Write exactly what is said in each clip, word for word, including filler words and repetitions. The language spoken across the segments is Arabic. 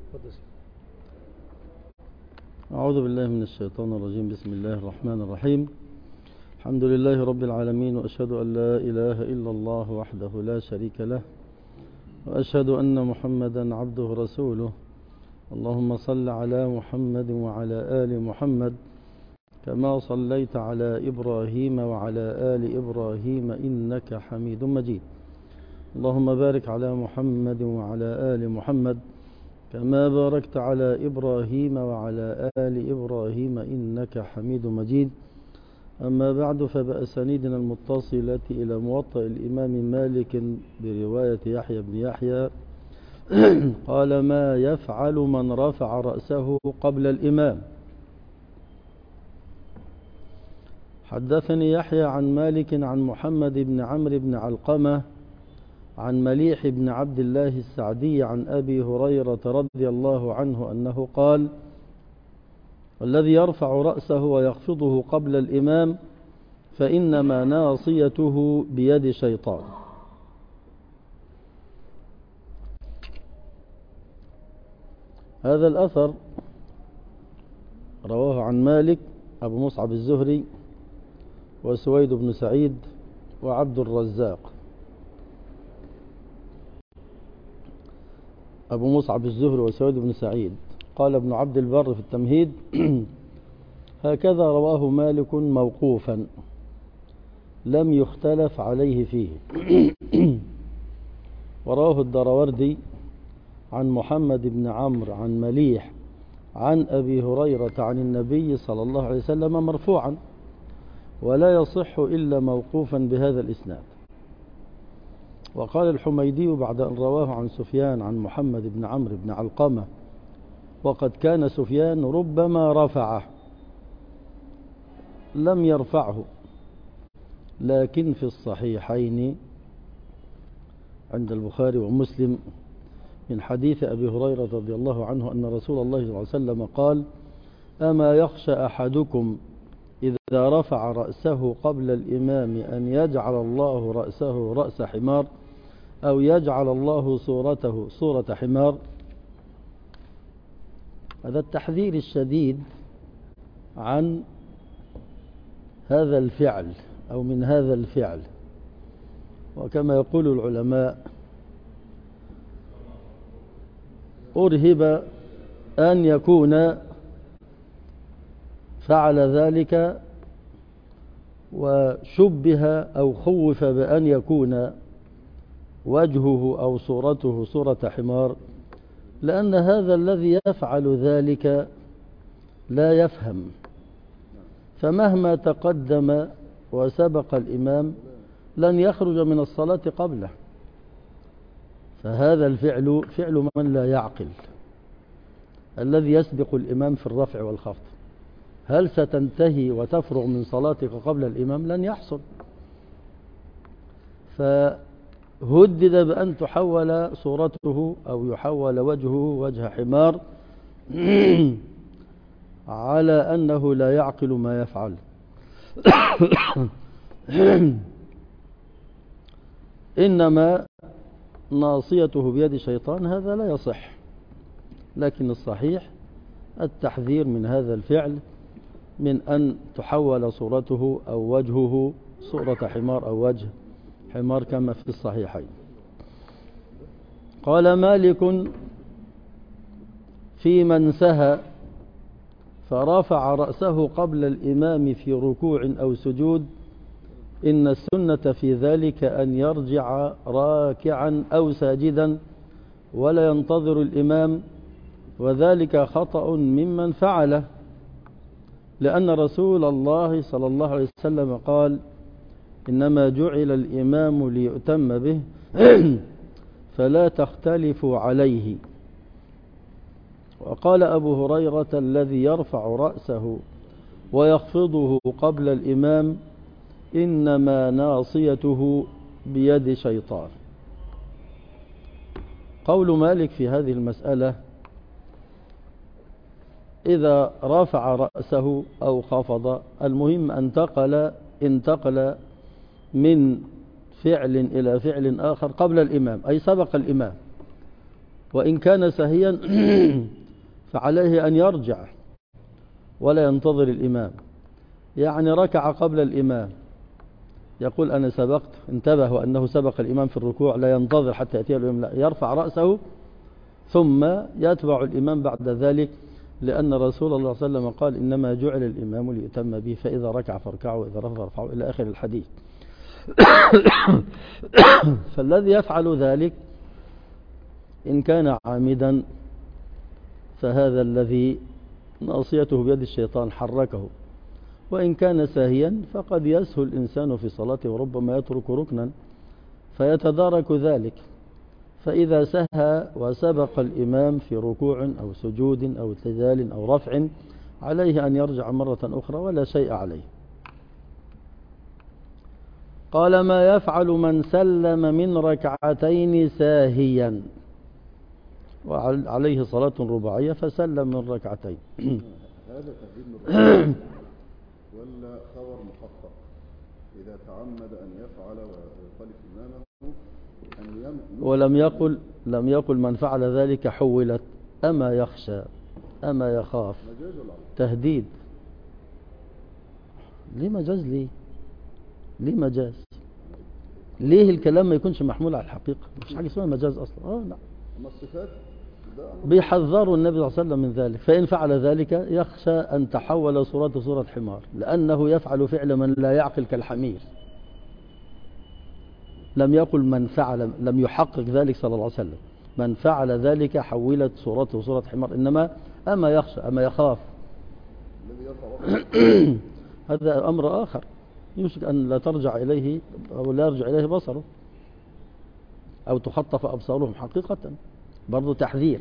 أعوذ بالله من الشيطان الرجيم. بسم الله الرحمن الرحيم. الحمد لله رب العالمين، وأشهد أن لا إله إلا الله وحده لا شريك له، وأشهد أن محمدا عبده ورسوله. اللهم صل على محمد وعلى آل محمد كما صليت على إبراهيم وعلى آل إبراهيم إنك حميد مجيد. اللهم بارك على محمد وعلى آل محمد كما باركت على إبراهيم وعلى آل إبراهيم إنك حميد مجيد. أما بعد، فبأسانيدنا المتصلة إلى موطأ الإمام مالك برواية يحيى بن يحيى قال: ما يفعل من رفع رأسه قبل الإمام؟ حدثني يحيى عن مالك عن محمد بن عمرو بن علقمة عن مليح بن عبد الله السعدي عن أبي هريرة رضي الله عنه أنه قال: والذي يرفع رأسه ويخفضه قبل الإمام فإنما ناصيته بيد شيطان. هذا الأثر رواه عن مالك أبو مصعب الزهري وسويد بن سعيد وعبد الرزاق. أبو مصعب الزهري وسويد بن سعيد. قال ابن عبد البر في التمهيد: هكذا رواه مالك موقوفا لم يختلف عليه فيه. ورواه الدراوردي عن محمد بن عمرو عن مليح عن أبي هريرة عن النبي صلى الله عليه وسلم مرفوعا، ولا يصح إلا موقوفا بهذا الإسناد. وقال الحميدي بعد أن رواه عن سفيان عن محمد بن عمرو بن علقمة: وقد كان سفيان ربما رفعه لم يرفعه، لكن في الصحيحين عند البخاري ومسلم من حديث أبي هريرة رضي الله عنه أن رسول الله صلى الله عليه وسلم قال: أما يخشى أحدكم إذا رفع رأسه قبل الإمام أن يجعل الله رأسه رأس حمار أو يجعل الله صورته صورة حمار؟ هذا التحذير الشديد عن هذا الفعل أو من هذا الفعل. وكما يقول العلماء: أرهب أن يكون فعل ذلك وشبه أو خوف بأن يكون وجهه أو صورته صورة حمار، لأن هذا الذي يفعل ذلك لا يفهم، فمهما تقدم وسبق الإمام لن يخرج من الصلاة قبله. فهذا الفعل فعل من لا يعقل، الذي يسبق الإمام في الرفع والخفض. هل ستنتهي وتفرغ من صلاتك قبل الإمام؟ لن يحصل. فهدد بأن تحول صورته أو يحول وجهه وجه حمار على أنه لا يعقل ما يفعل. إنما ناصيته بيد شيطان، هذا لا يصح. لكن الصحيح التحذير من هذا الفعل، من أن تحول صورته أو وجهه صورة حمار أو وجه حمار كما في الصحيحين. قال مالك: في من سهى فرفع رأسه قبل الإمام في ركوع أو سجود إن السنة في ذلك أن يرجع راكعا أو ساجدا ولا ينتظر الإمام، وذلك خطأ ممن فعله، لأن رسول الله صلى الله عليه وسلم قال: إنما جعل الإمام ليؤتم به فلا تختلفوا عليه. وقال أبو هريرة: الذي يرفع رأسه ويخفضه قبل الإمام إنما ناصيته بيد شيطان. قول مالك في هذه المسألة: إذا رفع رأسه أو خفض، المهم انتقل انتقل من فعل إلى فعل آخر قبل الإمام، أي سبق الإمام، وإن كان سهيا فعليه أن يرجع ولا ينتظر الإمام، يعني ركع قبل الإمام، يقول أنا سبقت، انتبه وأنه سبق الإمام في الركوع، لا ينتظر حتى يأتيه الإمام، لا، يرفع رأسه ثم يتبع الإمام بعد ذلك، لأن رسول الله صلى الله عليه وسلم قال إنما جعل الإمام ليتم به، فإذا ركع فاركعوا وإذا رفع فارفعوا إلى آخر الحديث. فالذي يفعل ذلك إن كان عامدا فهذا الذي ناصيته بيد الشيطان حركه، وإن كان ساهيا فقد يسهو الإنسان في صلاته وربما يترك ركنا فيتدارك ذلك، فإذا سهى وسبق الإمام في ركوع أو سجود أو اعتدال أو رفع عليه أن يرجع مرة أخرى ولا شيء عليه. قال ما يفعل من سلم من ركعتين ساهيا، وعليه صلاة رباعية فسلم من ركعتين. هذا تهديد ولا خبر محقق؟ إذا تعمد أن يفعل ويخالف إمامه أن يم... ولم يقل لم يقل من فعل ذلك حولت، أما يخشى أما يخاف، تهديد. ليه مجاز؟ ليه ليه مجاز؟ ليه الكلام ما يكونش محمول على الحقيقة؟ مش حاجة اسمها مجاز أصلا. اه لا، الصفات بيحذروا النبي صلى الله عليه وسلم من ذلك، فإن فعل ذلك يخشى أن تحول صورته صورة حمار، لأنه يفعل فعل من لا يعقل كالحمير. لم يقل من فعل، لم يحقق ذلك صلى الله عليه وسلم، من فعل ذلك حولت صورته صورة حمار، إنما أما يخشى أما يخاف. هذا أمر آخر يوشك أن لا ترجع إليه أو لا يرجع إليه بصره أو تخطف أبصارهم حقيقة، برضو تحذير.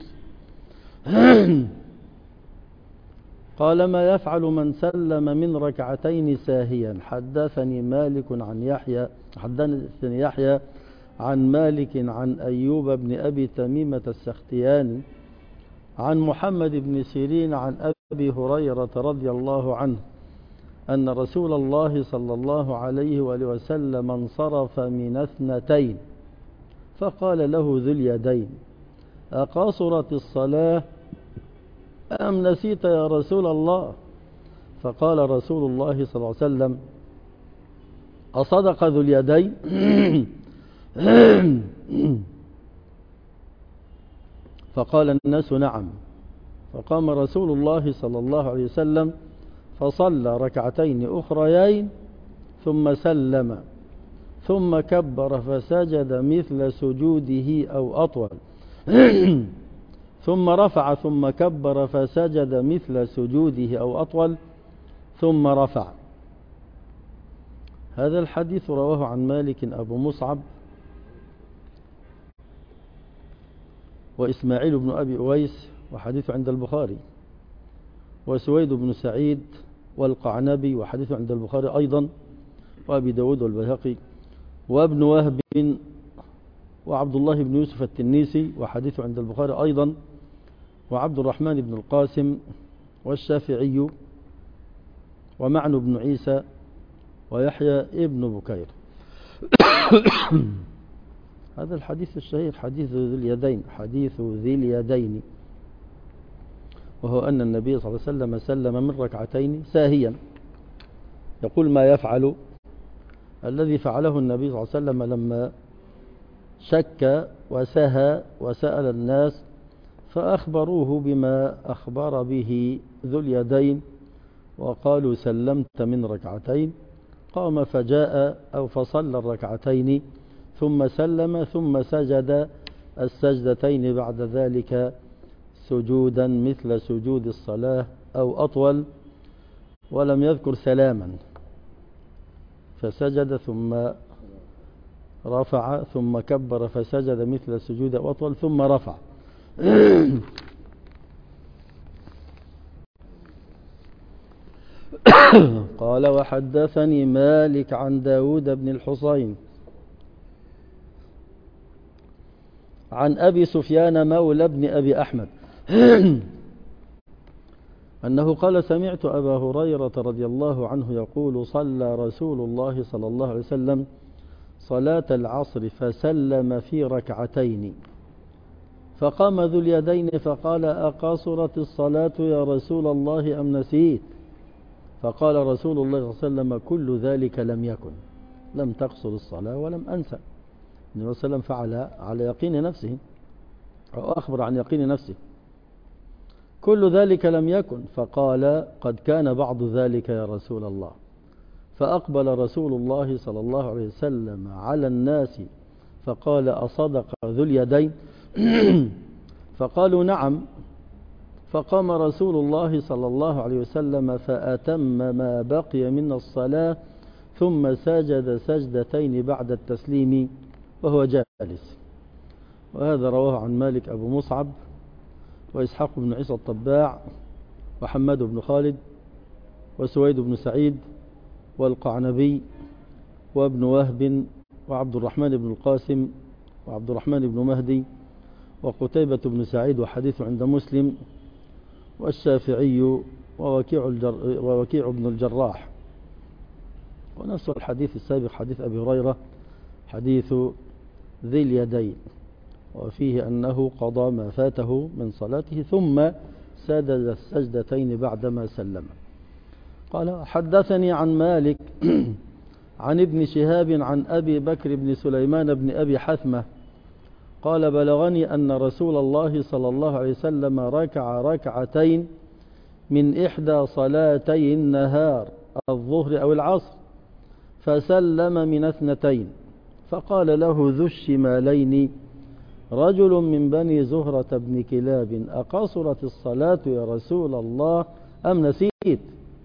قال ما يفعل من سلم من ركعتين ساهيا. حدثني مالك عن يحيى حدثني يحيى عن مالك عن أيوب بن أبي تميمة السختياني عن محمد بن سيرين عن أبي هريرة رضي الله عنه أن رسول الله صلى الله عليه وآله وسلم انصرف من اثنتين فقال له ذو اليدين أقاصرت الصلاة أم نسيت يا رسول الله؟ فقال رسول الله صلى الله عليه وسلم أصدق ذو اليدين؟ فقال الناس نعم. فقام رسول الله صلى الله عليه وسلم فصلى ركعتين أخريين ثم سلم ثم كبر فسجد مثل سجوده أو أطول ثم رفع ثم كبر فسجد مثل سجوده أو أطول ثم رفع. هذا الحديث رواه عن مالك أبو مصعب وإسماعيل بن أبي أويس وحديث عند البخاري، وسويد بن سعيد والقعنبي وحديث عند البخاري أيضا، وأبي داود والبيهقي وابن وهب وعبد الله بن يوسف التنيسي وحديث عند البخاري أيضا، وعبد الرحمن بن القاسم والشافعي ومعن بن عيسى ويحيى ابن بكير. هذا الحديث الشهير حديث ذي اليدين، حديث ذي اليدين، وهو أن النبي صلى الله عليه وسلم سلم من ركعتين ساهيا. يقول ما يفعل الذي فعله النبي صلى الله عليه وسلم لما شك وسهى وسأل الناس فأخبروه بما أخبر به ذو اليدين وقالوا سلمت من ركعتين، قام فجاء أو فصلى الركعتين ثم سلم ثم سجد السجدتين بعد ذلك سجودا مثل سجود الصلاة أو أطول، ولم يذكر سلاما، فسجد ثم رفع ثم كبر فسجد مثل سجود أو أطول ثم رفع. قال وحدثني مالك عن داود بن الحصين عن أبي سفيان مولى بن أبي أحمد أنه قال سمعت أبا هريرة رضي الله عنه يقول صلى رسول الله صلى الله عليه وسلم صلاة العصر فسلم في ركعتين فقام ذو اليدين فقال أقصرت الصلاة يا رسول الله أم نسيت؟ فقال رسول الله صلى الله عليه وسلم كل ذلك لم يكن، لم تقصر الصلاة ولم أنسى. النبي صلى الله عليه وسلم فعل على يقين نفسه أو أخبر عن يقين نفسه. كل ذلك لم يكن. فقال قد كان بعض ذلك يا رسول الله. فأقبل رسول الله صلى الله عليه وسلم على الناس فقال أصدق ذو اليدين؟ فقالوا نعم. فقام رسول الله صلى الله عليه وسلم فأتم ما بقي من الصلاة ثم سجد سجدتين بعد التسليم وهو جالس. وهذا رواه عن مالك أبو مصعب وإسحاق بن عيسى الطباع وحماد بن خالد وسويد بن سعيد والقعنبي وابن وهب وعبد الرحمن بن القاسم وعبد الرحمن بن مهدي وقتيبة بن سعيد وحديث عند مسلم والشافعي ووكيع, الجر ووكيع بن الجراح. ونفس الحديث السابق حديث أبي هريرة حديث ذي اليدين، وفيه أنه قضى ما فاته من صلاته ثم سجد السجدتين بعدما سلم. قال حدثني عن مالك عن ابن شهاب عن أبي بكر بن سليمان بن أبي حثمة قال بلغني أن رسول الله صلى الله عليه وسلم ركع ركعتين من إحدى صلاتي النهار الظهر أو العصر فسلم من اثنتين، فقال له ذو الشمالين رجل من بني زهرة بن كلاب أقصرت الصلاة يا رسول الله أم نسيت؟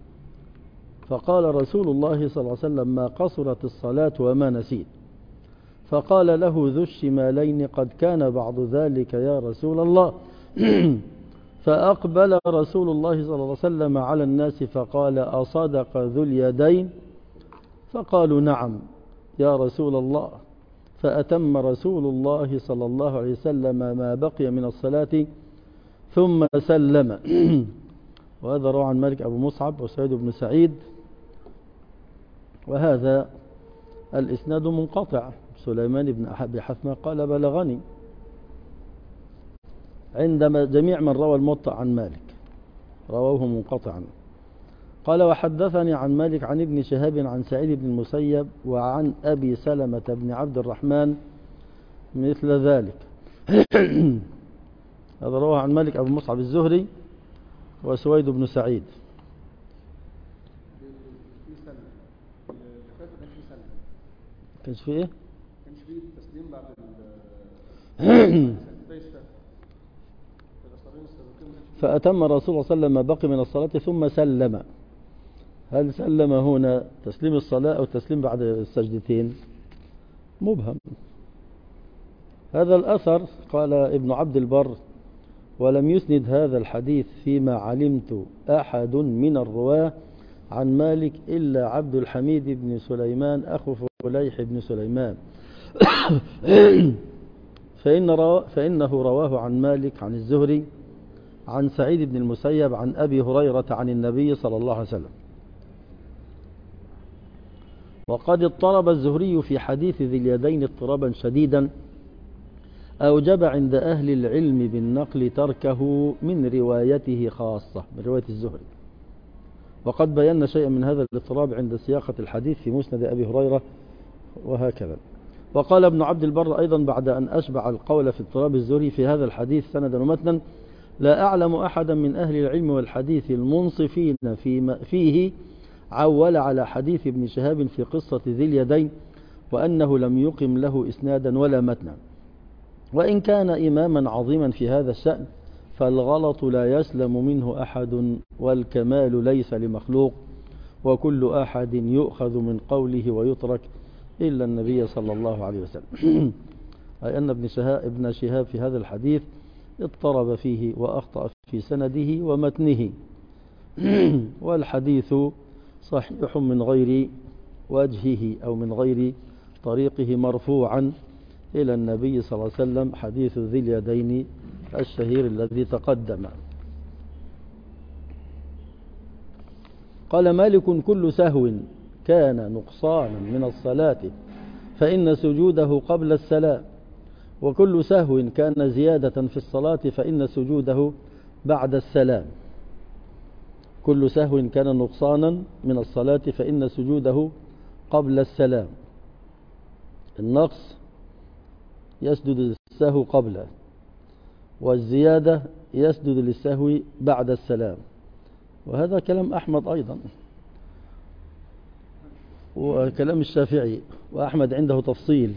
فقال رسول الله صلى الله عليه وسلم ما قصرت الصلاة وما نسيت. فقال له ذو الشمالين قد كان بعض ذلك يا رسول الله. فأقبل رسول الله صلى الله عليه وسلم على الناس فقال أصدق ذو اليدين؟ فقالوا نعم يا رسول الله. فأتم رسول الله صلى الله عليه وسلم ما بقي من الصلاة ثم سلم. وهذا روى عن مالك أبو مصعب وسعيد بن سعيد. وهذا الإسناد منقطع. سليمان بن أبي حثمة قال بلغني عندما جميع من روى الموطأ عن مالك رواه منقطعا. قال وحدثني عن مالك عن ابن شهاب عن سعيد بن المسيب وعن أبي سلمة بن عبد الرحمن مثل ذلك. هذا رواه عن مالك أبو مصعب الزهري وسويد بن سعيد. كانش في ايه؟ كانش في تسليم بعد فأتم رسول الله صلى الله عليه وسلم ما بقي من الصلاة ثم سلم. هل سلم هنا تسليم الصلاة أو تسليم بعد السجدتين؟ مبهم. هذا الأثر قال ابن عبد البر ولم يسند هذا الحديث فيما علمت أحد من الرواة عن مالك إلا عبد الحميد بن سليمان أخو فليح بن سليمان. فإن روا فإنه رواه عن مالك عن الزهري عن سعيد بن المسيب عن أبي هريرة عن النبي صلى الله عليه وسلم. وقد اضطرب الزهري في حديث ذي اليدين اضطرابا شديدا أوجب عند أهل العلم بالنقل تركه من روايته خاصة، من رواية الزهري. وقد بينا شيئا من هذا الاضطراب عند سياقة الحديث في مسند أبي هريرة وهكذا. وقال ابن عبد البر أيضا بعد أن أشبع القول في اضطراب الزهري في هذا الحديث سندا ومتنا لا أعلم أحدا من أهل العلم والحديث المنصفين في فيه عول على حديث ابن شهاب في قصة ذي اليدين وأنه لم يقم له إسنادا ولا متنا. وإن كان إماما عظيما في هذا الشأن فالغلط لا يسلم منه أحد والكمال ليس لمخلوق وكل أحد يؤخذ من قوله ويترك إلا النبي صلى الله عليه وسلم. أي أن ابن شهاب, ابن شهاب في هذا الحديث اضطرب فيه وأخطأ في سنده ومتنه. والحديث صحيح من غير وجهه أو من غير طريقه مرفوعا إلى النبي صلى الله عليه وسلم حديث ذي اليدين الشهير الذي تقدم. قال مالك كل سهو كان نقصانا من الصلاة فإن سجوده قبل السلام وكل سهو كان زيادة في الصلاة فإن سجوده بعد السلام. كل سهو كان نقصانا من الصلاة فإن سجوده قبل السلام. النقص يسجد السهو قبله، والزيادة يسجد للسهو بعد السلام. وهذا كلام أحمد أيضا وكلام الشافعي، وأحمد عنده تفصيل.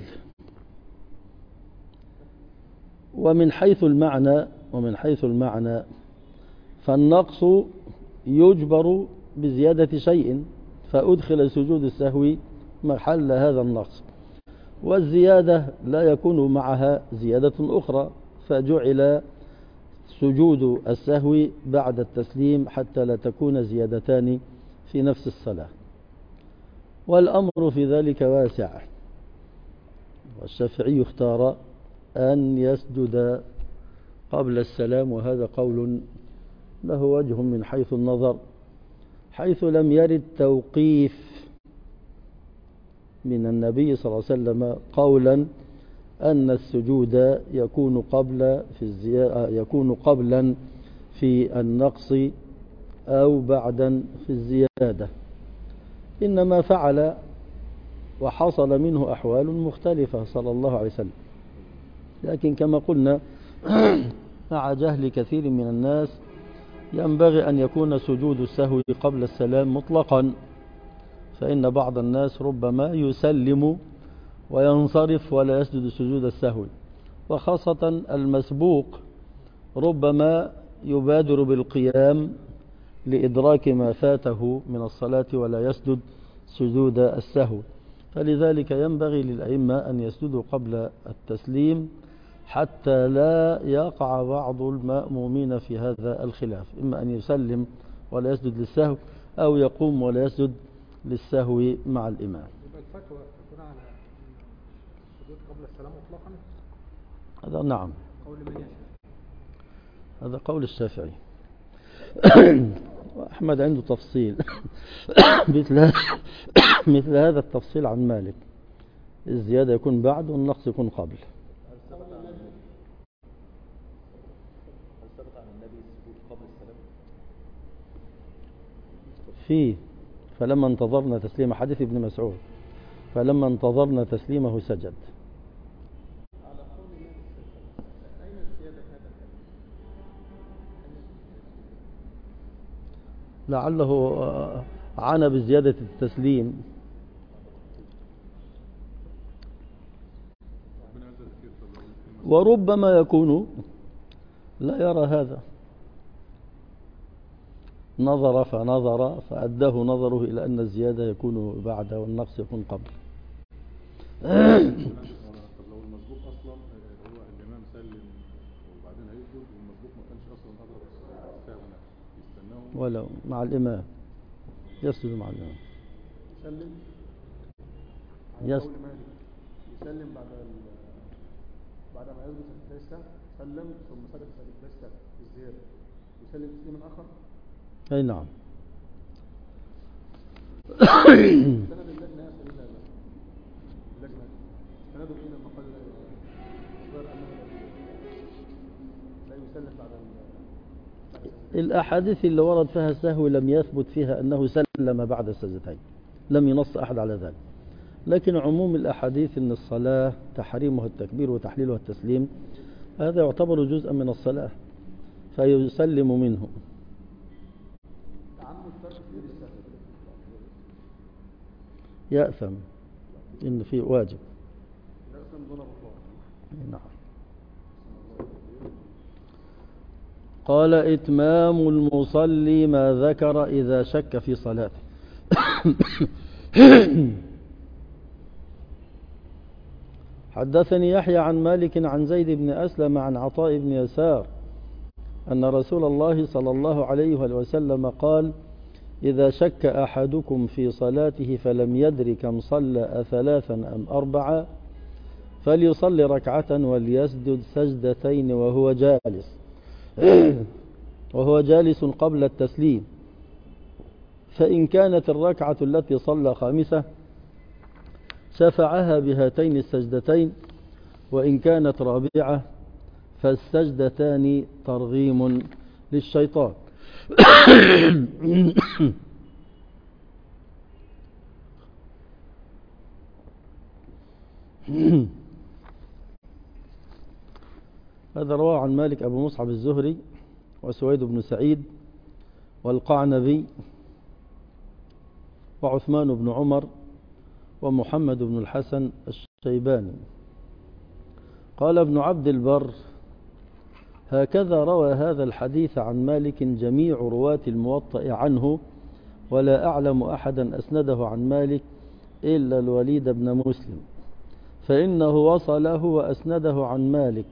ومن حيث المعنى ومن حيث المعنى فالنقص يجبر بزيادة شيء فأدخل سجود السهو محل هذا النقص، والزيادة لا يكون معها زيادة أخرى فجعل سجود السهو بعد التسليم حتى لا تكون زيادتان في نفس الصلاة. والأمر في ذلك واسع، والشافعي اختار أن يسجد قبل السلام، وهذا قول له وجه من حيث النظر، حيث لم يرد توقيف من النبي صلى الله عليه وسلم قولا أن السجود يكون قبل في الزيادة يكون قبلا في النقص أو بعدا في الزيادة، إنما فعل وحصل منه أحوال مختلفة صلى الله عليه وسلم. لكن كما قلنا مع جهل كثير من الناس ينبغي أن يكون سجود السهو قبل السلام مطلقا، فإن بعض الناس ربما يسلم وينصرف ولا يسجد سجود السهو، وخاصة المسبوق ربما يبادر بالقيام لإدراك ما فاته من الصلاة ولا يسجد سجود السهو. فلذلك ينبغي للأئمة أن يسجدوا قبل التسليم حتى لا يقع بعض المأمومين في هذا الخلاف، إما أن يسلم ولا يسجد للسهو أو يقوم ولا يسجد للسهو مع الإمام. يبقى الفتوى تكون على السجود قبل السلام مطلقا؟ هذا نعم، قول من يشاء، هذا قول الشافعي. وأحمد عنده تفصيل مثل مثل هذا التفصيل عن مالك، الزيادة يكون بعد والنقص يكون قبل. فيه فلما انتظرنا تسليم حديث ابن مسعود، فلما انتظرنا تسليمه سجد. لعله عانى بزيادة التسليم. وربما يكون لا يرى هذا، نظر فنظر فأداه نظره إلى أن الزيادة يكون بعد والنقص يكون قبل. طب لو المسبوق أصلا هو الإمام سلم وبعدين هيسجد والمسبوق ما كانش أصلا أدرك السهو يستناه ولو مع الإمام يسجد مع الإمام. يسلم يس... يسلم بعد ال... بعد ما يسجد سجدتي السهو سلم ثم سجد سجدتي السهو الزيادة يسلم تسليما آخر. أي نعم. سند اللجنة اللجنة سند إلى المقال غير أنه لا يسلم بعد الأحاديث اللي ورد فيها السهو لم يثبت فيها أنه سلم بعد السجدتين، لم ينص أحد على ذلك. لكن عموم الأحاديث أن الصلاة تحريمها التكبير وتحليلها التسليم، هذا يعتبر جزءا من الصلاة فيسلم منه. يأثم إن في واجب. نعم. قال إتمام المصلي ما ذكر إذا شك في صلاته. حدثني يحيى عن مالك عن زيد بن أسلم عن عطاء بن يسار أن رسول الله صلى الله عليه وسلم قال: إذا شك أحدكم في صلاته فلم يدر كم صلى أثلاثا أم أربعة فليصلي ركعة وليسجد سجدتين وهو جالس وهو جالس قبل التسليم، فإن كانت الركعة التي صلى خامسة شفعها بهاتين السجدتين وإن كانت رابعة فالسجدتان ترغيم للشيطان. هذا رواه عن مالك أبو مصعب الزهري وسويد بن سعيد والقعنبي وعثمان بن عمر ومحمد بن الحسن الشيباني. قال ابن عبد البر: هكذا روى هذا الحديث عن مالك جميع رواة الموطأ عنه، ولا أعلم أحدا أسنده عن مالك إلا الوليد بن مسلم، فإنه وصله وأسنده عن مالك.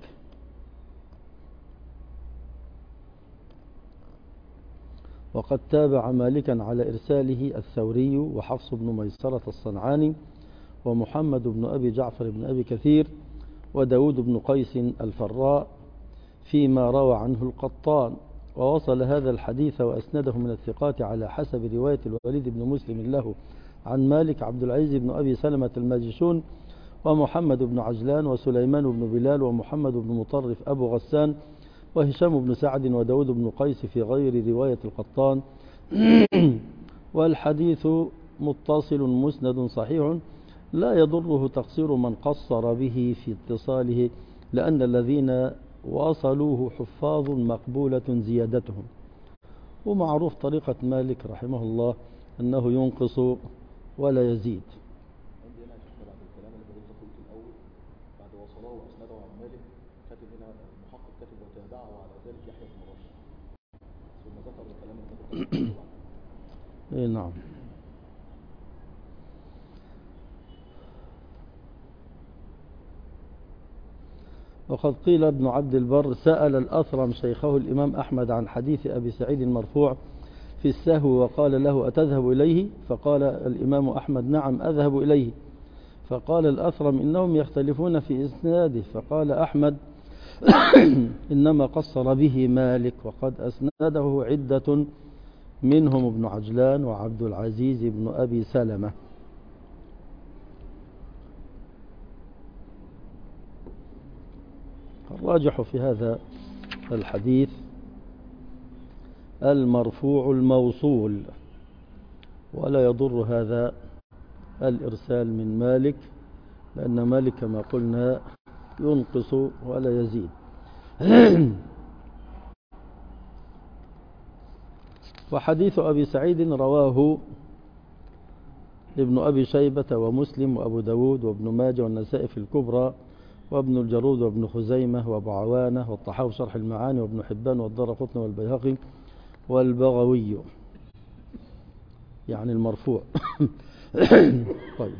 وقد تابع مالكا على إرساله الثوري وحفص بن ميسرة الصنعاني ومحمد بن أبي جعفر بن أبي كثير وداود بن قيس الفراء فيما روى عنه القطان. ووصل هذا الحديث وأسنده من الثقات على حسب رواية الوليد بن مسلم له عن مالك عبد العزيز بن أبي سلمة الماجشون ومحمد بن عجلان وسليمان بن بلال ومحمد بن مطرف أبو غسان وهشام بن سعد وداود بن قيس في غير رواية القطان. والحديث متصل مسند صحيح لا يضره تقصير من قصر به في اتصاله، لأن الذين وصلوه حفاظ مقبولة زيادتهم. ومعروف طريقة مالك رحمه الله أنه ينقص ولا يزيد. عندنا شفنا بعد الكلام اللي حضرتك قلته الاول بعد وصله واسنده عن مالك كاتب هنا المحقق كاتب وتابعه على ذلك يحيى بن راشد، ثم ذكر الكلام اللي حضرتك قلته بعد. اي نعم. وقد قيل ابن عبد البر سأل الأثرم شيخه الإمام أحمد عن حديث أبي سعيد المرفوع في السهو وقال له: أتذهب إليه؟ فقال الإمام أحمد: نعم أذهب إليه. فقال الأثرم: إنهم يختلفون في إسناده. فقال أحمد: إنما قصر به مالك، وقد أسنده عدة منهم ابن عجلان وعبد العزيز بن أبي سلمة. الراجح في هذا الحديث المرفوع الموصول، ولا يضر هذا الإرسال من مالك، لأن مالك كما قلنا ينقص ولا يزيد. وحديث أبي سعيد رواه ابن أبي شيبة ومسلم وأبو داود وابن ماجه والنسائي في الكبرى وابن الجرود وابن خزيمة وابو عوانة والطحاوي شرح المعاني وابن حبان والدارقطني والبيهقي والبغوي، يعني المرفوع. طيب،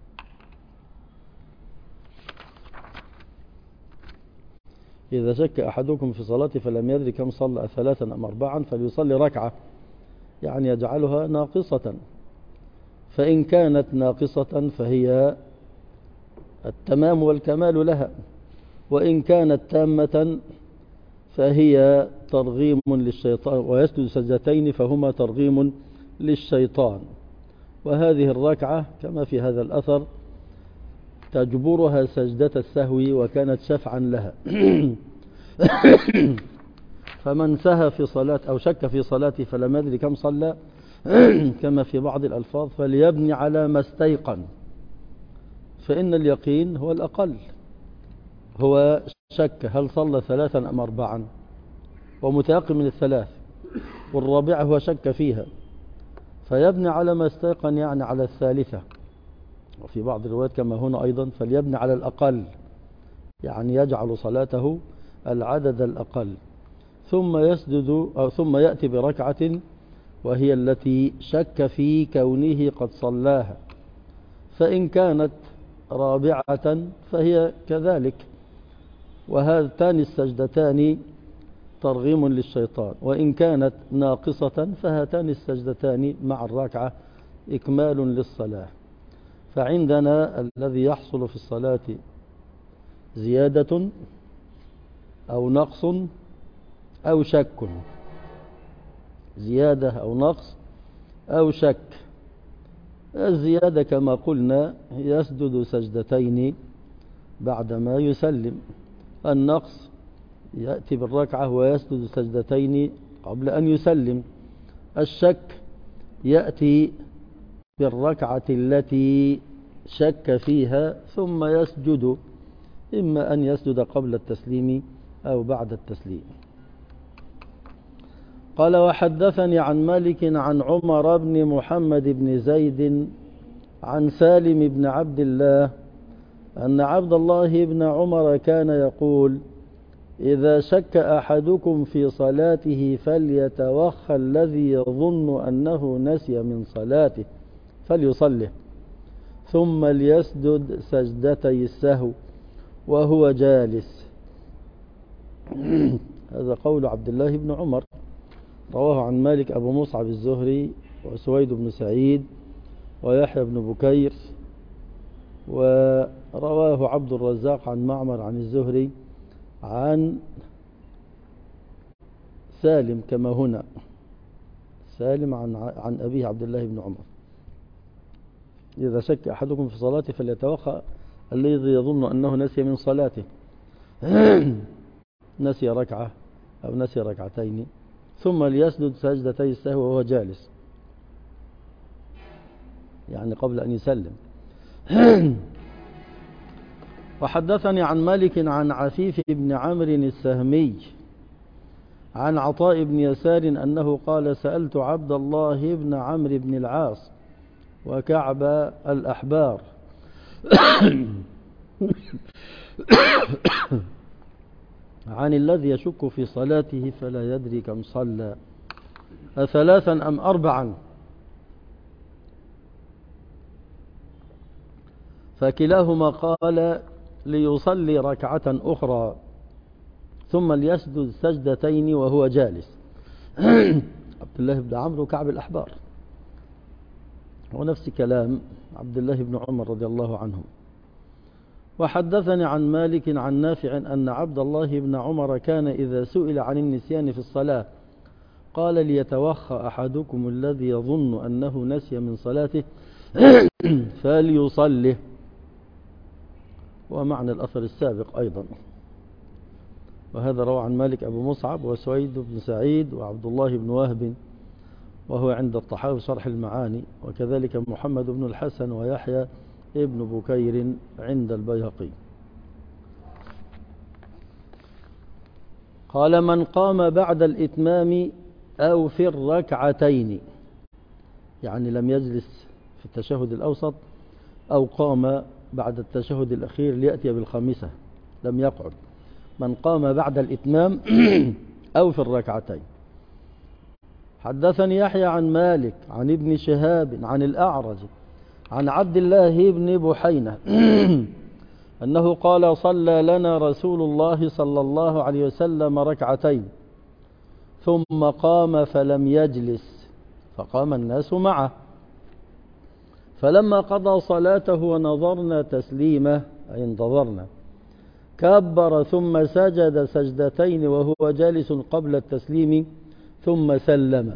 إذا شك أحدكم في صلاته فلم يدري كم صلى ثلاثا أم أربعا فليصلي ركعة، يعني يجعلها ناقصة، فإن كانت ناقصة فهي التمام والكمال لها، وإن كانت تامة فهي ترغيم للشيطان، ويسجد سجدتين فهما ترغيم للشيطان. وهذه الركعة كما في هذا الأثر تجبرها سجدة السهو وكانت شفعا لها. فمن سهى في صلاة أو شك في صلاته فلم يدري كم صلى كما في بعض الألفاظ فليبني على ما استيقن، فإن اليقين هو الأقل. هو شك هل صلى ثلاثا أم أربعا ومتيقن من الثلاث، والرابعة هو شك فيها، فيبني على ما استيقن، يعني على الثالثة. وفي بعض الروايات كما هنا أيضا فليبني على الأقل، يعني يجعل صلاته العدد الأقل، ثم يسجد أو ثم يأتي بركعة وهي التي شك في كونه قد صلاها، فإن كانت رابعة فهي كذلك. وهاتان السجدتان ترغيم للشيطان، وإن كانت ناقصة فهاتان السجدتان مع الركعة إكمال للصلاة. فعندنا الذي يحصل في الصلاة زيادة أو نقص أو شك، زيادة أو نقص أو شك. الزيادة كما قلنا يسجد سجدتين بعدما يسلم. النقص يأتي بالركعة ويسجد سجدتين قبل أن يسلم. الشك يأتي بالركعة التي شك فيها ثم يسجد، إما أن يسجد قبل التسليم أو بعد التسليم. قال وحدثني عن مالك عن عمر بن محمد بن زيد عن سالم بن عبد الله أن عبد الله بن عمر كان يقول إذا شك أحدكم في صلاته فليتوخى الذي يظن أنه نسي من صلاته فليصله ثم ليسجد سجدتي السهو وهو جالس. هذا قول عبد الله بن عمر، رواه عن مالك أبو مصعب الزهري وسويد بن سعيد ويحيى بن بكير، ورواه عبد الرزاق عن معمر عن الزهري عن سالم كما هنا، سالم عن عن أبيه عبد الله بن عمر. إذا شك أحدكم في صلاته فليتوخى الذي يظن أنه نسي من صلاته، نسي ركعة أو نسي ركعتين، ثم ليسجد سجدتي السهو وهو جالس، يعني قبل أن يسلم. وحدثني عن مالك عن عفيف بن عمرو السهمي عن عطاء بن يسار أنه قال سألت عبد الله بن عمرو بن العاص وكعب الأحبار عن الذي يشك في صلاته فلا يدري كم صلى أثلاثا أم أربعا، فكلاهما قال ليصلي ركعة أخرى ثم ليسجد سجدتين وهو جالس. عبد الله بن عمرو وكعب الأحبار، ونفس كلام عبد الله بن عمر رضي الله عنهم. وحدثني عن مالك عن نافع أن عبد الله بن عمر كان إذا سئل عن النسيان في الصلاة قال ليتوخى أحدكم الذي يظن أنه نسي من صلاته فليصله، ومعنى الأثر السابق أيضا. وهذا روى عن مالك أبو مصعب وسويد بن سعيد وعبد الله بن وهب، وهو عند الطحاوي شرح المعاني، وكذلك محمد بن الحسن ويحيى ابن بكير عند البيهقي. قال من قام بعد الإتمام أو في الركعتين، يعني لم يجلس في التشهد الأوسط أو قام بعد التشهد الأخير ليأتي بالخامسة لم يقعد، من قام بعد الإتمام أو في الركعتين. حدثني يحيى عن مالك عن ابن شهاب عن الأعرج عن عبد الله بن بحينة أنه قال صلى لنا رسول الله صلى الله عليه وسلم ركعتين ثم قام فلم يجلس فقام الناس معه، فلما قضى صلاته ونظرنا تسليمه أي انتظرنا كبر ثم سجد سجدتين وهو جالس قبل التسليم ثم سلم.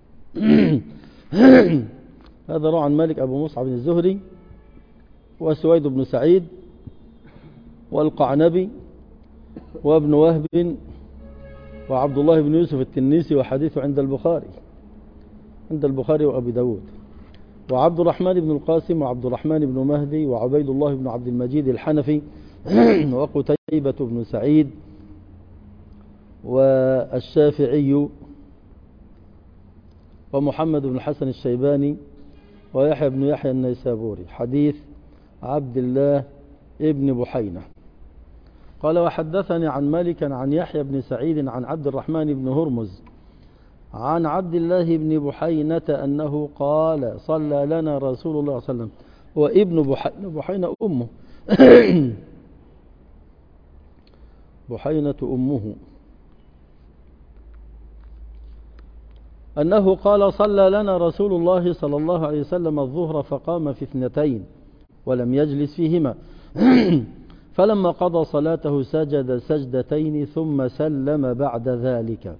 هذا روى عن مالك أبو مصعب الزهري وسويد بن سعيد والقعنبي وابن وهب وعبد الله بن يوسف التنيسي، وحديثه عند البخاري عند البخاري وأبي داود، وعبد الرحمن بن القاسم وعبد الرحمن بن مهدي وعبيد الله بن عبد المجيد الحنفي وقتيبة بن سعيد والشافعي ومحمد بن الحسن الشيباني ويحيى بن يحيى النيسابوري، حديث عبد الله ابن بحينة. قال وحدثني عن مالك عن يحيى بن سعيد عن عبد الرحمن بن هرمز عن عبد الله بن بحينة أنه قال صلى لنا رسول الله صلى الله عليه وسلم، وابن بحينة بحينة أمه بحينة أمه أنه قال صلى لنا رسول الله صلى الله عليه وسلم الظهر فقام في اثنتين ولم يجلس فيهما فلما قضى صلاته سجد سجدتين ثم سلم بعد ذلك.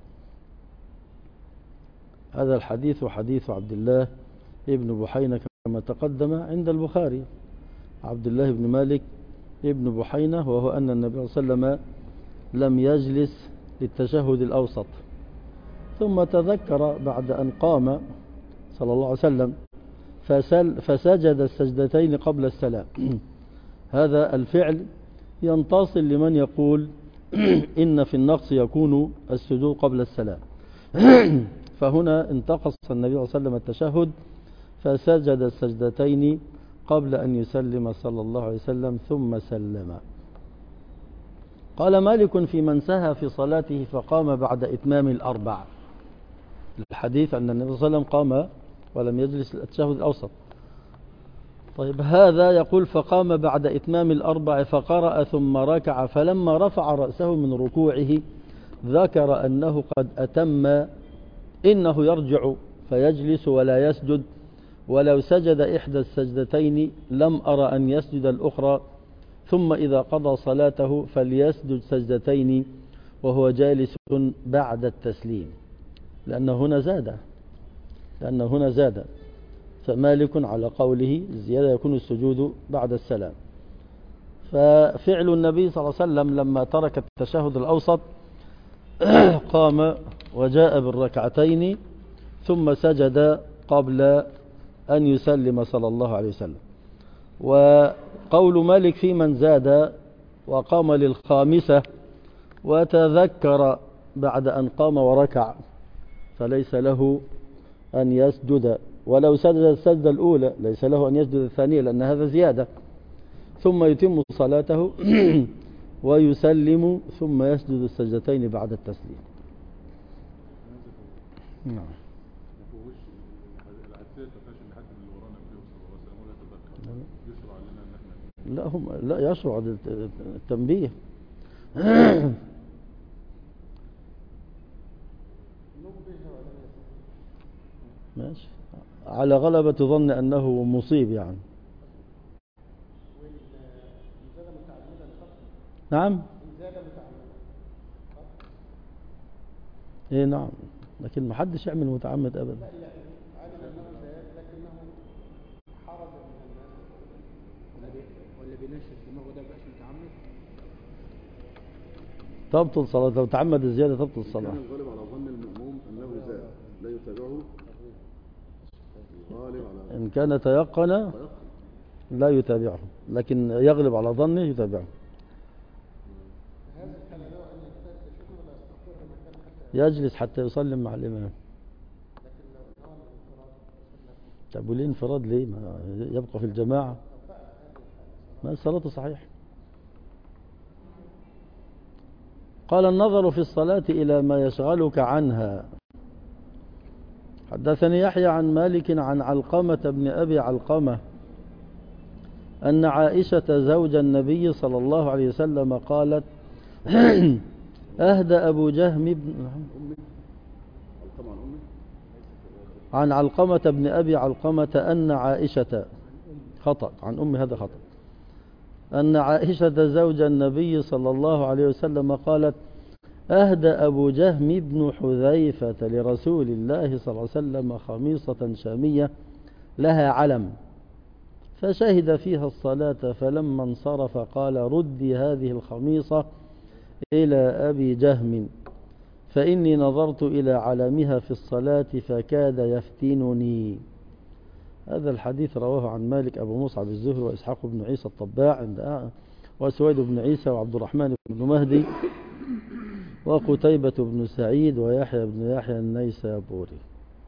هذا الحديث حديث عبد الله ابن بحينة كما تقدم عند البخاري، عبد الله بن مالك ابن بحينة، وهو أن النبي صلى الله عليه وسلم لم يجلس للتشهد الأوسط، ثم تذكر بعد أن قام صلى الله عليه وسلم فسل فسجد السجدتين قبل السلام. هذا الفعل ينتصل لمن يقول إن في النقص يكون السجود قبل السلام. فهنا انتقص النبي صلى الله عليه وسلم التشهد فسجد السجدتين قبل أن يسلم صلى الله عليه وسلم ثم سلم. قال مالك في من سهى في صلاته فقام بعد إتمام الأربع. الحديث أن النبي صلى الله عليه وسلم قام ولم يجلس التشهد الأوسط. طيب هذا يقول فقام بعد إتمام الأربع فقرأ ثم ركع، فلما رفع رأسه من ركوعه ذكر أنه قد أتم، إنه يرجع فيجلس ولا يسجد، ولو سجد إحدى السجدتين لم أرى أن يسجد الأخرى، ثم إذا قضى صلاته فليسجد سجدتين وهو جالس بعد التسليم، لأن هنا زاد لأن هنا زاد فمالك على قوله زيادة يكون السجود بعد السلام. ففعل النبي صلى الله عليه وسلم لما ترك التشهد الأوسط قام وجاء بالركعتين ثم سجد قبل أن يسلم صلى الله عليه وسلم. وقول مالك في من زاد وقام للخامسة وتذكر بعد أن قام وركع فليس له أن يسجد، ولو سجد السجدة الأولى ليس له أن يسجد الثانية لأن هذا زيادة، ثم يتم صلاته ويسلم ثم يسجد السجدتين بعد التسليم. نعم. لا هم لا يشرع التنبيه. ماشي على غلبة ظن أنه مصيب يعني. نعم ايه نعم، لكن ما حدش يعمل متعمد ابدا. ولا بينشف دماغه ده بقاش متعمد. تبطل صلاة لو تعمد الزيادة، تبطل الصلاة. كان الغالب على ظن المأموم أنه زاد لا يتابعه. غالب على إن كان تيقن لا يتابعه، لكن يغلب على ظنه يتابعه. يجلس حتى يسلم مع الإمام. طب وليه انفراد ليه؟ ما يبقى في الجماعة، ما الصلاة صحيح. قال النظر في الصلاة إلى ما يشغلك عنها. حدثني يحيى عن مالك عن علقمة بن أبي علقمة أن عائشة زوج النبي صلى الله عليه وسلم قالت أهدى أبو جهم بن عن علقمة بن أبي علقمة أن عائشة خطأ عن أم هذا خطأ أن عائشة زوج النبي صلى الله عليه وسلم قالت أهدى أبو جهم بن حذيفة لرسول الله صلى الله عليه وسلم خميصة شامية لها علم، فشهد فيها الصلاة، فلما انصرف قال ردي هذه الخميصة إلى أبي جهم فإني نظرت إلى علمها في الصلاة فكاد يفتنني. هذا الحديث رواه عن مالك أبو مصعب الزهري وإسحاق بن عيسى الطباع عند وسويد بن عيسى وعبد الرحمن بن مهدي وقتيبة بن سعيد ويحيى بن يحيى النيسابوري.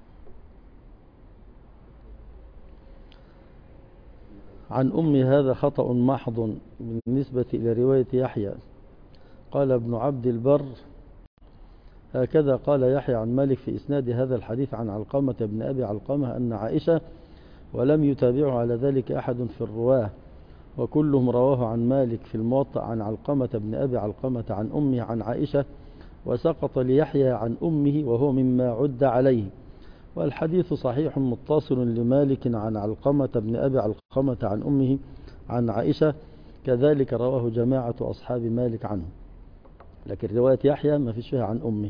عن أم هذا خطأ محض بالنسبة إلى رواية يحيى. قال ابن عبد البر هكذا قال يحيى عن مالك في إسناد هذا الحديث عن علقمة بن أبي علقمة أن عائشة، ولم يتابعه على ذلك أحد في الرواه، وكلهم رواه عن مالك في الموطأ عن علقمة بن أبي علقمة عن أمه عن عائشة، وسقط ليحيى عن أمه وهو مما عد عليه. والحديث صحيح متصل لمالك عن علقمة بن أبي علقمة عن أمه عن عائشة، كذلك رواه جماعة أصحاب مالك عنه، لكن رواية يحيى ما فيش فيها عن أمه.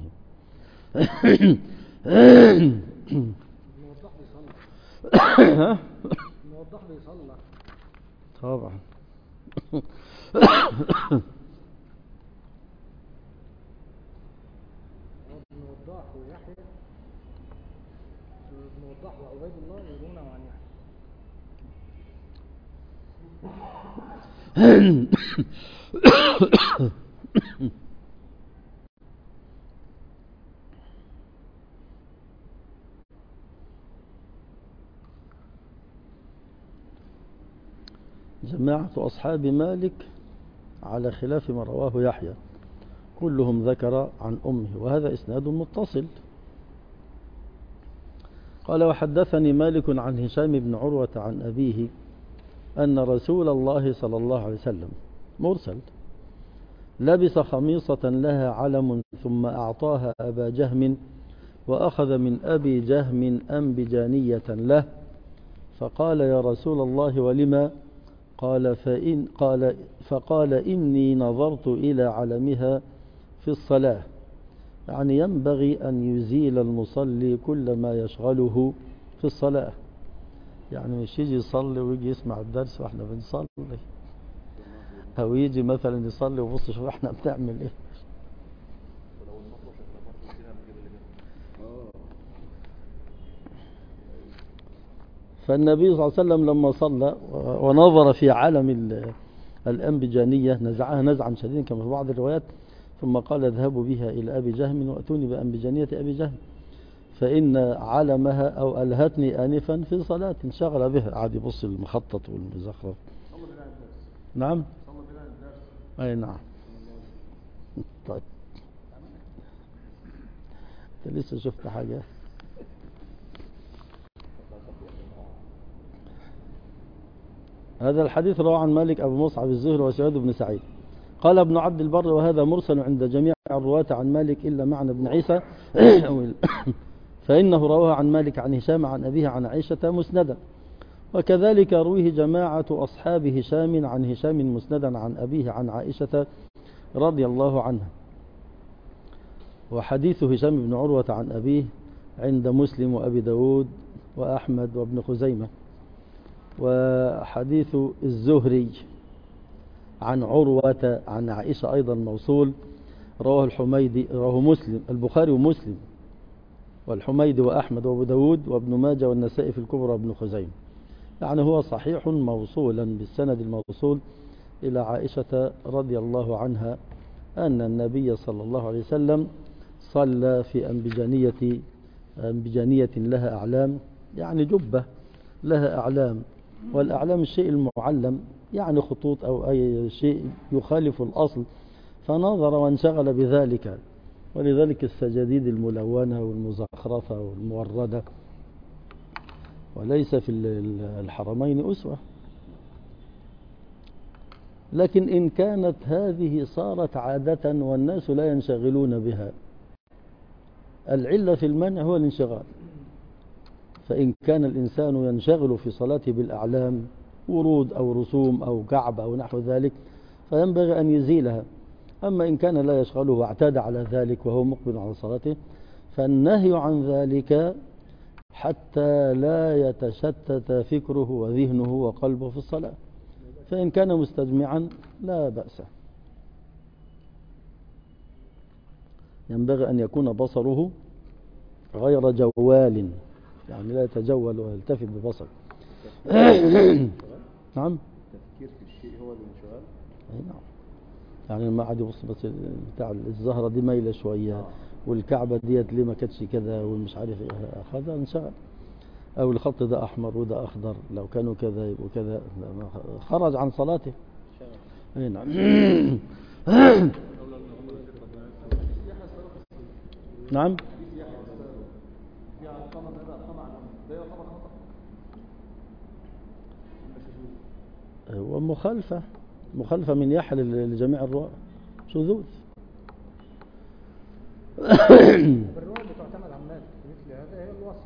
نوضح لي صلى. طبعا. ابن وضاح ويحيى، ابن وضاح وعبيد الله يروون عن يحيى. جماعة أصحاب مالك على خلاف ما رواه يحيى كلهم ذكر عن أمه، وهذا إسناد متصل. قال وحدثني مالك عن هشام بن عروة عن أبيه أن رسول الله صلى الله عليه وسلم مرسل لبس خميصة لها علم ثم أعطاها أبا جهم وأخذ من أبي جهم أنبجانية له فقال يا رسول الله ولما؟ قال فإن قال فقال إني نظرت إلى علمها في الصلاة، يعني ينبغي أن يزيل المصلي كل ما يشغله في الصلاة، يعني مش يجي يصلي ويجي يسمع الدرس واحنا بنصلي، أو يجي مثلا يصلي وبص شوف احنا بنعمل ايه. ولو المطوة شكلها برضه فيها من كده لكده. فالنبي صلى الله عليه وسلم لما صلى ونظر في علم الأنبجانية نزعها نزعا شديدا كما في بعض الروايات، ثم قال اذهبوا بها إلى أبي جهم وأتوني بأنبجانية أبي جهم فإن علمها أو ألهتني آنفا في صلاة انشغل بها، قعد يبص المخطط والمزخرف. نعم أي نعم. طيب أنت لسه شفت حاجة؟ هذا الحديث رواه عن مالك أبو مصعب الزهري وسعيد بن سعيد. قال ابن عبد البر وهذا مرسل عند جميع الرواة عن مالك إلا معنى بن عيسى فإنه رواه عن مالك عن هشام عن أبيه عن عائشة مسندا، وكذلك رويه جماعة أصحاب هشام عن هشام مسندا عن أبيه عن عائشة رضي الله عنها. وحديث هشام بن عروة عن أبيه عند مسلم وأبي داود وأحمد وابن خزيمة. وحديث الزهري عن عروة عن عائشة أيضا موصول، رواه الحميدي رواه مسلم البخاري ومسلم والحميدي وأحمد وأبو داود وابن ماجه والنسائي في الكبرى وابن خزيمة، يعني هو صحيح موصولا بالسند الموصول إلى عائشة رضي الله عنها أن النبي صلى الله عليه وسلم صلى في أنبجانية أنبجانية لها أعلام، يعني جبة لها أعلام، والأعلام الشيء المعلم يعني خطوط أو أي شيء يخالف الأصل، فنظر وانشغل بذلك، ولذلك السجاديد الملونة والمزخرفة والموردة، وليس في الحرمين أسوة. لكن إن كانت هذه صارت عادة والناس لا ينشغلون بها، العلة في المنع هو الانشغال، فإن كان الإنسان ينشغل في صلاته بالأعلام ورود أو رسوم أو كعب أو نحو ذلك فينبغي أن يزيلها. أما إن كان لا يشغله واعتاد على ذلك وهو مقبل على صلاته فالنهي عن ذلك حتى لا يتشتت فكره وذهنه وقلبه في الصلاة، فإن كان مستجمعا لا بأس. ينبغي أن يكون بصره غير جوال، يعني لا يتجول ويلتفت ببصره. نعم التفكير في الشيء هو الانشغال. أي نعم، يعني لما قعد يبص بس بتاع الزهرة دي مايلة شوية والكعبة ديت ليه ما كانتش كذا والمش عارف ايه، هذا انشغل. او الخط ده احمر وده اخضر، لو كانوا كذا يبقوا كذا، خرج عن صلاته. اي نعم. نعم ومخالفة مخالفة من يحل لجميع الرواة، شذوذ. بالرواية اللي تعتمد عن مالك مثل هذا هي الوصف،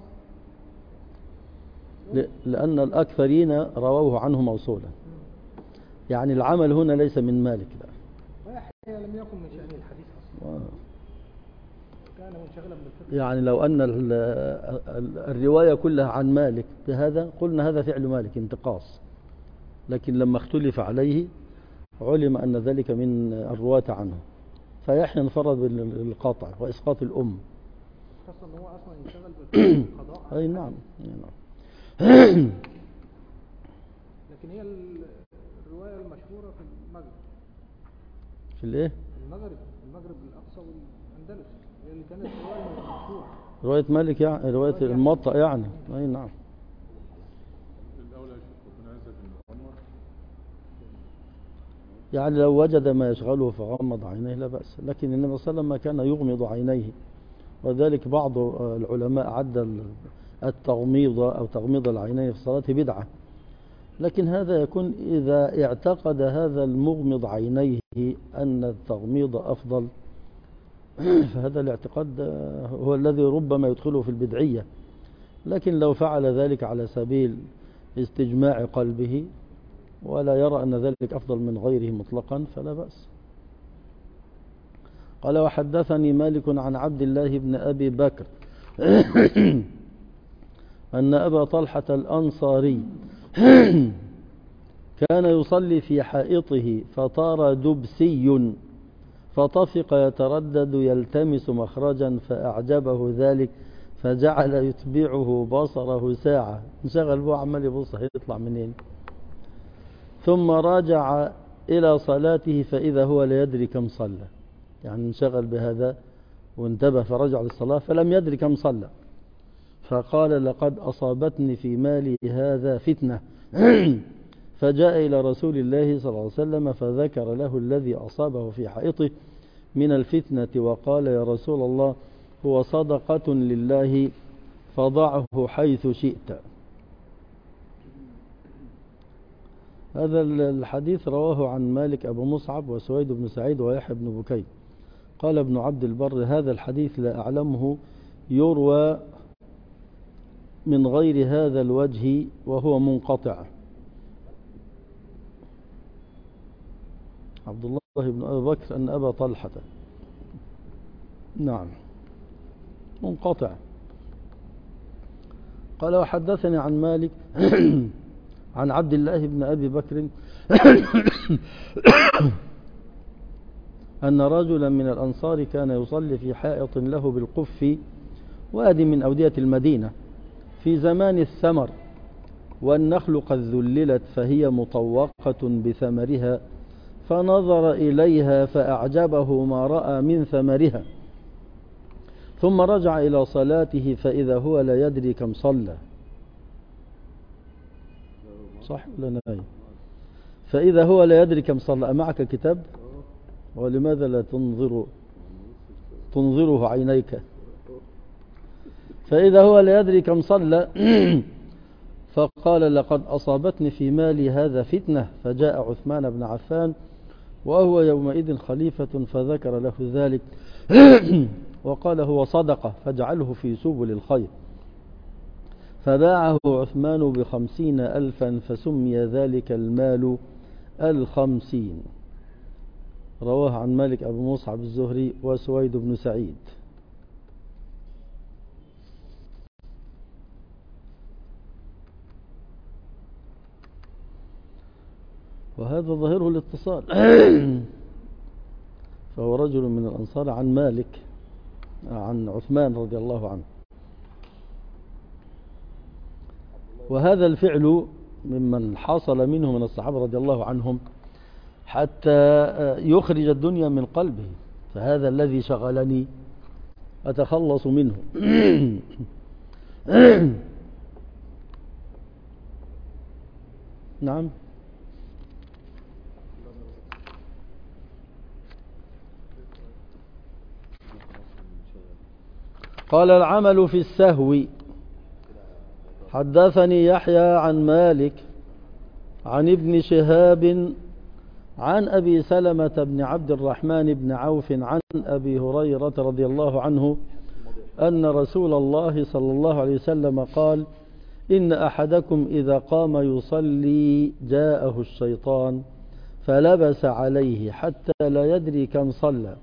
لأن الأكثرين رووه عنه موصولا، يعني العمل هنا ليس من مالك لا. ويحيى لم يكن من شأنه الحديث أصلا، كان منشغلا بالفقه. يعني لو أن الرواية كلها عن مالك بهذا قلنا هذا فعل مالك انتقاص، لكن لما اختلف عليه علم أن ذلك من الرواة عنه، فيحيى انفرد بالقطع وإسقاط الأم. خاصة ان هو اصلا يشتغل بالقضاء. أي نعم. أي نعم. لكن هي الرواية المشهورة في المغرب. في الايه؟ المغرب المغرب الأقصى والأندلس هي اللي كانت الرواية المشهورة. رواية مالك يعني، رواية الموطأ يعني. أي نعم. الأولى يشوف ربنا عزك إنه غمض. يعني لو وجد ما يشغله فغمض عينيه لا بأس، لكن النبي صلى الله عليه وسلم كان يغمض عينيه، وذلك بعض العلماء عد التغميض أو تغميض العينين في الصلاة بدعة، لكن هذا يكون إذا اعتقد هذا المغمض عينيه أن التغميض أفضل، فهذا الاعتقاد هو الذي ربما يدخله في البدعية. لكن لو فعل ذلك على سبيل استجماع قلبه ولا يرى أن ذلك أفضل من غيره مطلقا فلا بأس. قال وحدثني مالك عن عبد الله بن أبي بكر أن أبا طلحة الأنصاري كان يصلي في حائطه فطار دبسي فطفق يتردد يلتمس مخرجا فأعجبه ذلك فجعل يتبعه بصره ساعة، انشغل بو عمال يبص هيطلع منين، ثم راجع إلى صلاته فإذا هو لا يدري كم صلى، يعني انشغل بهذا وانتبه فرجع للصلاة فلم يدري كم صلى، فقال لقد أصابتني في مالي هذا فتنة فجاء إلى رسول الله صلى الله عليه وسلم فذكر له الذي أصابه في حائطه من الفتنة وقال يا رسول الله هو صدقة لله فضعه حيث شئت. هذا الحديث رواه عن مالك أبو مصعب وسويد بن سعيد ويحيى بن بكير. قال ابن عبد البر هذا الحديث لا أعلمه يروى من غير هذا الوجه وهو منقطع. عبد الله بن أبي بكر أن أبا طلحة نعم منقطع. قال وحدثني عن مالك عن عبد الله بن أبي بكر أن رجلا من الأنصار كان يصلي في حائط له بالقف واد من أودية المدينة في زمان الثمر والنخل قد ذللت فهي مطوقة بثمرها فنظر إليها فأعجبه ما رأى من ثمرها ثم رجع إلى صلاته فإذا هو لا يدري كم صلى. صح ولا نايم؟ فإذا هو لا يدري كم صلى. معك كتاب؟ ولماذا لا تنظر تنظره عينيك؟ فإذا هو لا يدري كم صلى فقال لقد أصابتني في مالي هذا فتنة فجاء عثمان بن عفان وهو يومئذ خليفة فذكر له ذلك وقال هو صدقة فاجعله في سبل الخير فباعه عثمان بخمسين ألفا فسمي ذلك المال الخمسين. رواه عن مالك أبو مصعب الزهري وسويد بن سعيد. وهذا ظاهره الاتصال فهو رجل من الأنصار عن مالك عن عثمان رضي الله عنه. وهذا الفعل ممن حصل منه من الصحابة رضي الله عنهم حتى يخرج الدنيا من قلبه، فهذا الذي شغلني أتخلص منه. نعم. قال العمل في السهو. حدثني يحيى عن مالك عن ابن شهاب عن أبي سلمة بن عبد الرحمن بن عوف عن أبي هريرة رضي الله عنه أن رسول الله صلى الله عليه وسلم قال إن أحدكم إذا قام يصلي جاءه الشيطان فلبس عليه حتى لا يدري كم صلى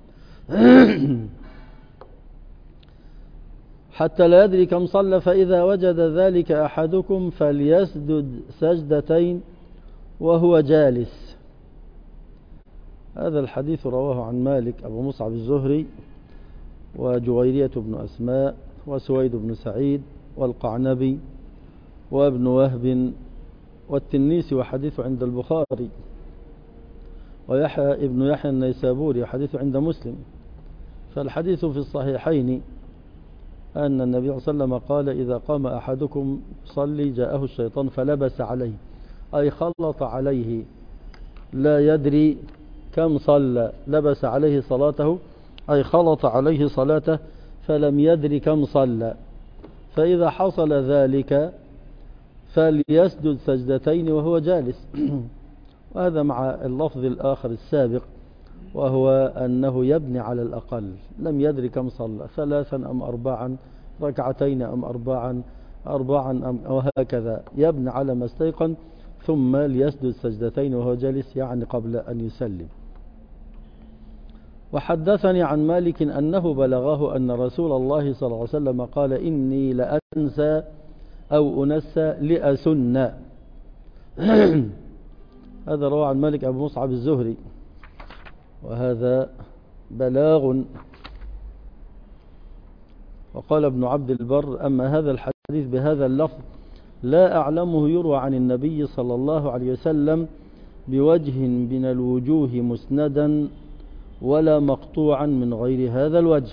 حتى لا يدري كم صلى فإذا وجد ذلك أحدكم فليسجد سجدتين وهو جالس هذا الحديث رواه عن مالك أبو مصعب الزهري وجويرية بن أسماء وسويد بن سعيد والقعنبي وابن وهب والتنيسي وحديث عند البخاري، ويحيى ابن يحيى النيسابوري وحديث عند مسلم. فالحديث في الصحيحين أن النبي صلى الله عليه وسلم قال: إذا قام أحدكم صلي جاءه الشيطان فلبس عليه، أي خلط عليه لا يدري كم صلى، لبس عليه صلاته أي خلط عليه صلاته فلم يدري كم صلى. فإذا حصل ذلك فليسجد سجدتين وهو جالس. وهذا مع اللفظ الآخر السابق، وهو أنه يبني على الأقل، لم يدري كم صلى، ثلاثا أم أربعا، ركعتين أم أربعا، أربعا أم وهكذا، يبني على ما استيقن، ثم ليسجد سجدتين وهو جالس، يعني قبل أن يسلم. وحدثني عن مالك أنه بلغه أن رسول الله صلى الله عليه وسلم قال: إني لأنسى أو أنسى لأسن. هذا روى عن مالك أبو مصعب الزهري، وهذا بلاغ. وقال ابن عبد البر: أما هذا الحديث بهذا اللفظ لا أعلمه يروى عن النبي صلى الله عليه وسلم بوجه من الوجوه مسندا ولا مقطوعا من غير هذا الوجه.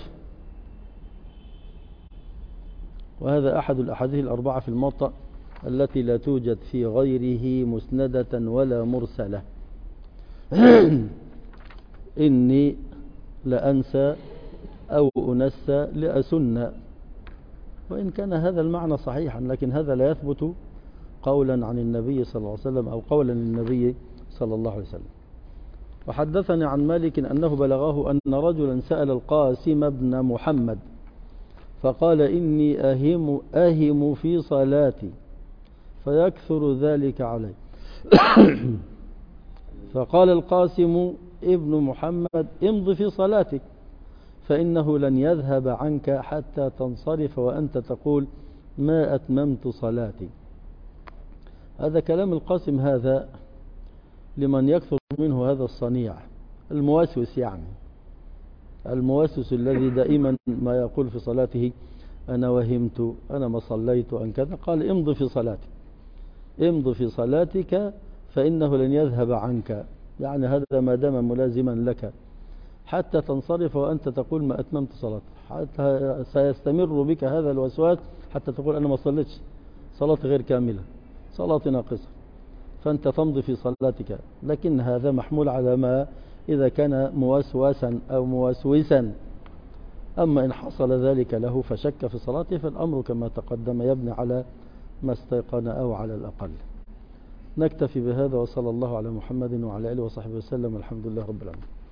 وهذا أحد الأحاديث الأربعة في الموطأ التي لا توجد في غيره مسندة ولا مرسلة. إني لأنسى أو أنسى لأسن، وإن كان هذا المعنى صحيحا، لكن هذا لا يثبت قولا عن النبي صلى الله عليه وسلم أو قولا للنبي صلى الله عليه وسلم. وحدثني عن مالك أنه بلغه أن رجلا سأل القاسم بن محمد فقال: إني أهم, أهم في صلاتي فيكثر ذلك علي. فقال القاسم ابن محمد: امض في صلاتك فإنه لن يذهب عنك حتى تنصرف وأنت تقول: ما أتممت صلاتي. هذا كلام القاسم هذا لمن يكثر منه هذا الصنيع الموسوس، يعني الموسوس الذي دائما ما يقول في صلاته: أنا وهمت، أنا ما صليت، أن كذا. قال: امض في صلاتك، امض في صلاتك فإنه لن يذهب عنك، يعني هذا ما دام ملازما لك حتى تنصرف وأنت تقول: ما أتممت صلاتي، حتى سيستمر بك هذا الوسواس حتى تقول: أنا ما صليتش، صلاتي غير كاملة، صلاتي ناقصة، فأنت تمضي في صلاتك. لكن هذا محمول على ما إذا كان موسوسا أو موسوسا. أما إن حصل ذلك له فشك في صلاته فالأمر كما تقدم يبني على ما استيقن أو على الأقل. نكتفي بهذا، وصلى الله على محمد وعلى آله وصحبه وسلم، الحمد لله رب العالمين.